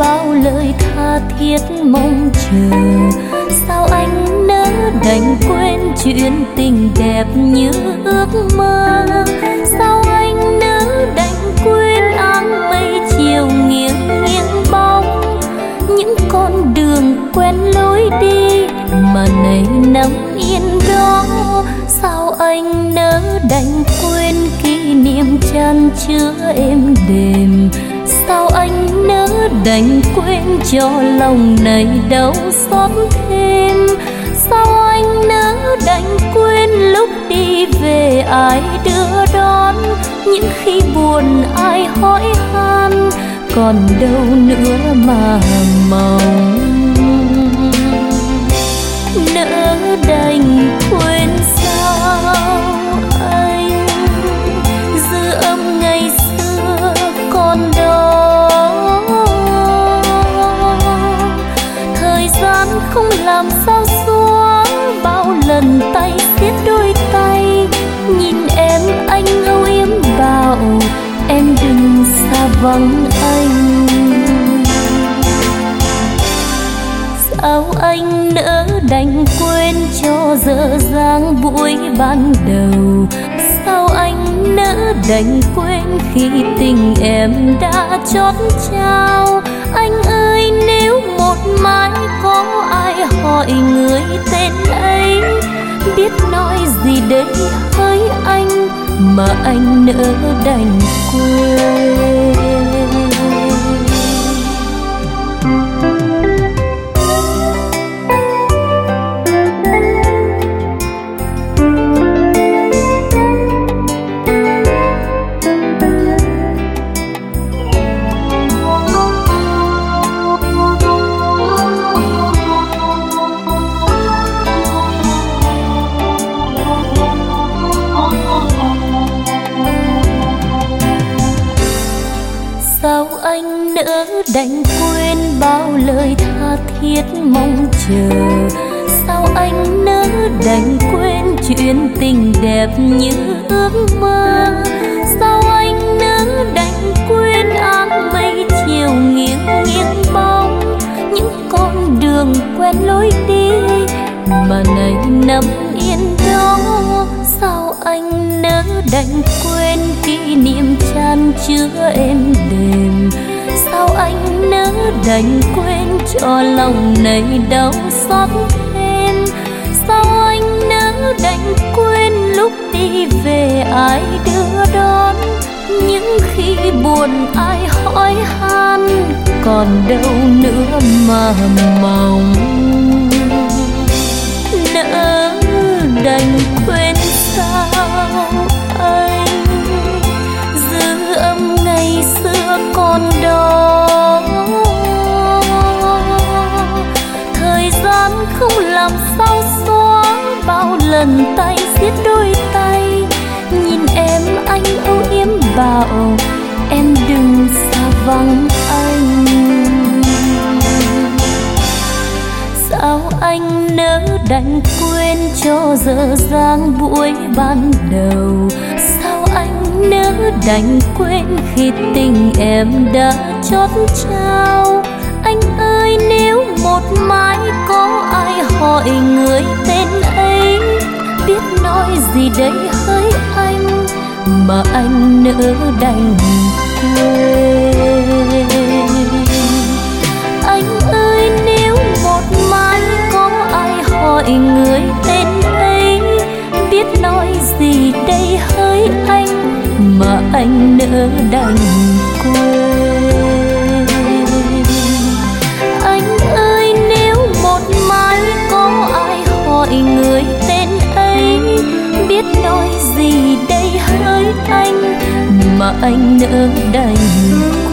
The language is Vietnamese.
bao lời tha thiết mong chờ. Sao anh nỡ đành quên chuyện tình đẹp như ước mơ? Sao anh nỡ đành quên áng mây chiều nghiêng nghiêng bóng những con đường quen lối đi mà nay nằm yên đó? Sao anh nỡ đành quên kỷ niệm chan chứa êm đềm? Sao anh nỡ đành quên cho lòng này đau xót thêm? Sao anh nỡ đành quên lúc đi về ai đưa đón? Những khi buồn ai hỏi han, còn đâu nữa mà mong. Nỡ đành quên sao anh dư âm ngày xưa còn đó. Thời gian không làm sao xóa bao lần tay siết đôi tay. Nhìn em anh âu yếm bảo em đừng xa vắng anh. Sao anh nỡ đành quên cho dở dang buổi ban đầu? Sao anh nỡ đành quên khi tình em đã chót trao? Anh ơi nếu một mai có ai hỏi người tên ấy, biết nói gì đây hỡi anh mà anh nỡ đành quên. Sao anh nỡ đành quên bao lời tha thiết mong chờ? Sao anh nỡ đành quên chuyện tình đẹp như ước mơ? Sao anh nỡ đành quên áng mây chiều nghiêng nghiêng bóng những con đường quen lối đi mà nay nằm yên đó? Sao anh nỡ đành quên kỷ niệm chan chứa êm đềm? Sao anh nỡ đành quên cho lòng này đau xót thêm? Sao anh nỡ đành quên lúc đi về ai đưa đón? Những khi buồn ai hỏi han, còn đâu nữa mà mong. Nỡ đành quên sao anh dư âm ngày xưa còn đó. Thời gian không làm sao xóa bao lần tay siết đôi tay. Nhìn em anh âu yếm bảo em đừng xa vắng anh. Sao anh nỡ đành quên cho dở dang buổi ban đầu? Sao anh nỡ đành quên khi tình em đã chót trao? Anh ơi nếu một mai có ai hỏi người tên ấy, biết nói gì đây hỡi anh mà anh nỡ đành quên. Anh ơi nếu một mai có ai hỏi người tên ấy, biết nói gì đây hỡi anh mà anh nỡ đành quên. Anh ơi nếu một mai có ai hỏi người tên ấy, biết nói gì đây hỡi anh mà anh nỡ đành